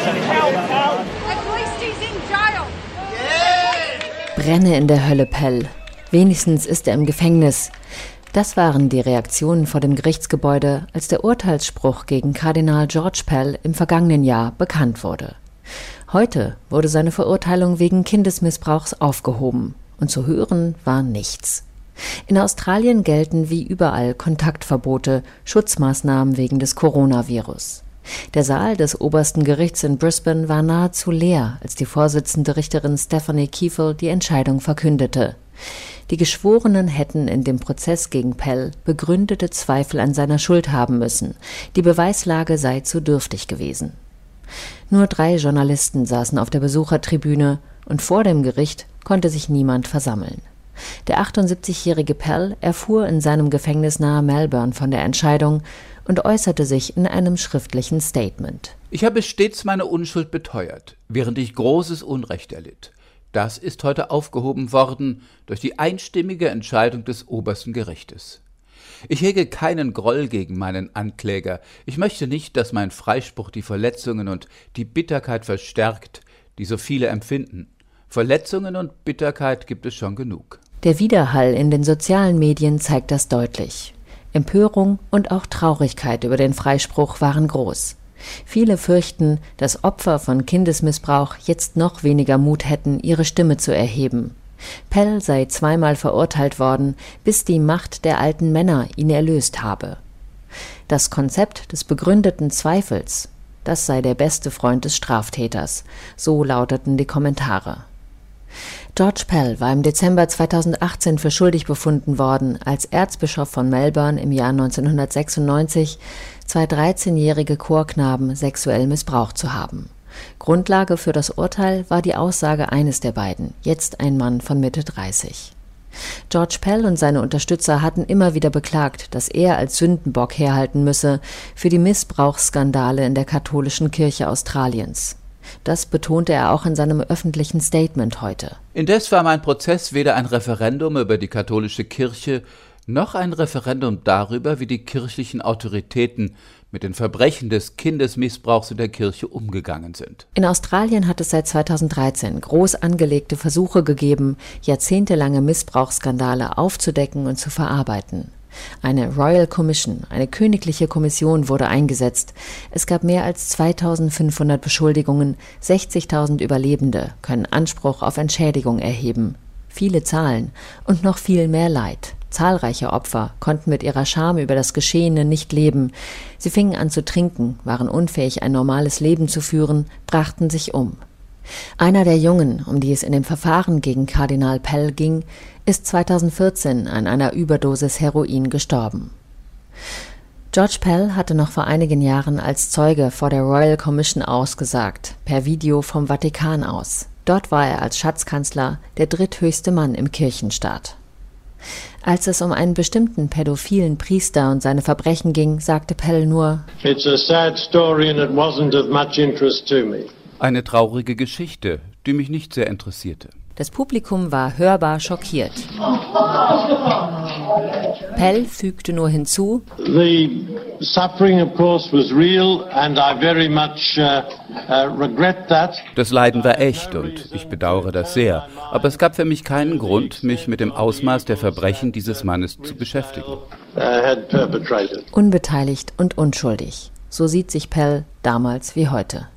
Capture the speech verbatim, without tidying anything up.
Brenne in der Hölle, Pell. Wenigstens ist er im Gefängnis. Das waren die Reaktionen vor dem Gerichtsgebäude, als der Urteilsspruch gegen Kardinal George Pell im vergangenen Jahr bekannt wurde. Heute wurde seine Verurteilung wegen Kindesmissbrauchs aufgehoben. Und zu hören war nichts. In Australien gelten wie überall Kontaktverbote, Schutzmaßnahmen wegen des Coronavirus. Der Saal des obersten Gerichts in Brisbane war nahezu leer, als die Vorsitzende Richterin Stephanie Kiefel die Entscheidung verkündete. Die Geschworenen hätten in dem Prozess gegen Pell begründete Zweifel an seiner Schuld haben müssen. Die Beweislage sei zu dürftig gewesen. Nur drei Journalisten saßen auf der Besuchertribüne und vor dem Gericht konnte sich niemand versammeln. Der achtundsiebzigjährige Pell erfuhr in seinem Gefängnis nahe Melbourne von der Entscheidung und äußerte sich in einem schriftlichen Statement. Ich habe stets meine Unschuld beteuert, während ich großes Unrecht erlitt. Das ist heute aufgehoben worden durch die einstimmige Entscheidung des obersten Gerichtes. Ich hege keinen Groll gegen meinen Ankläger. Ich möchte nicht, dass mein Freispruch die Verletzungen und die Bitterkeit verstärkt, die so viele empfinden. Verletzungen und Bitterkeit gibt es schon genug. Der Widerhall in den sozialen Medien zeigt das deutlich. Empörung und auch Traurigkeit über den Freispruch waren groß. Viele fürchten, dass Opfer von Kindesmissbrauch jetzt noch weniger Mut hätten, ihre Stimme zu erheben. Pell sei zweimal verurteilt worden, bis die Macht der alten Männer ihn erlöst habe. Das Konzept des begründeten Zweifels, das sei der beste Freund des Straftäters, so lauteten die Kommentare. George Pell war im Dezember zweitausendachtzehn für schuldig befunden worden, als Erzbischof von Melbourne im Jahr neunzehnhundertsechsundneunzig zwei dreizehnjährige Chorknaben sexuell missbraucht zu haben. Grundlage für das Urteil war die Aussage eines der beiden, jetzt ein Mann von Mitte dreißig. George Pell und seine Unterstützer hatten immer wieder beklagt, dass er als Sündenbock herhalten müsse für die Missbrauchsskandale in der katholischen Kirche Australiens. Das betonte er auch in seinem öffentlichen Statement heute. Indes war mein Prozess weder ein Referendum über die katholische Kirche, noch ein Referendum darüber, wie die kirchlichen Autoritäten mit den Verbrechen des Kindesmissbrauchs in der Kirche umgegangen sind. In Australien hat es seit zweitausenddreizehn groß angelegte Versuche gegeben, jahrzehntelange Missbrauchsskandale aufzudecken und zu verarbeiten. Eine Royal Commission, eine königliche Kommission, wurde eingesetzt. Es gab mehr als zweitausendfünfhundert Beschuldigungen, sechzigtausend Überlebende können Anspruch auf Entschädigung erheben. Viele Zahlen und noch viel mehr Leid. Zahlreiche Opfer konnten mit ihrer Scham über das Geschehene nicht leben. Sie fingen an zu trinken, waren unfähig, ein normales Leben zu führen, brachten sich um. Einer der Jungen, um die es in dem Verfahren gegen Kardinal Pell ging, ist zweitausendvierzehn an einer Überdosis Heroin gestorben. George Pell hatte noch vor einigen Jahren als Zeuge vor der Royal Commission ausgesagt, per Video vom Vatikan aus. Dort war er als Schatzkanzler der dritthöchste Mann im Kirchenstaat. Als es um einen bestimmten pädophilen Priester und seine Verbrechen ging, sagte Pell nur: It's a sad story and it wasn't of much interest to me. Eine traurige Geschichte, die mich nicht sehr interessierte. Das Publikum war hörbar schockiert. Pell fügte nur hinzu: The suffering, of course, was real and I very much uh, uh, regret that. Das Leiden war echt und ich bedauere das sehr. Aber es gab für mich keinen Grund, mich mit dem Ausmaß der Verbrechen dieses Mannes zu beschäftigen. Uh, had perpetrated. Unbeteiligt und unschuldig. So sieht sich Pell damals wie heute.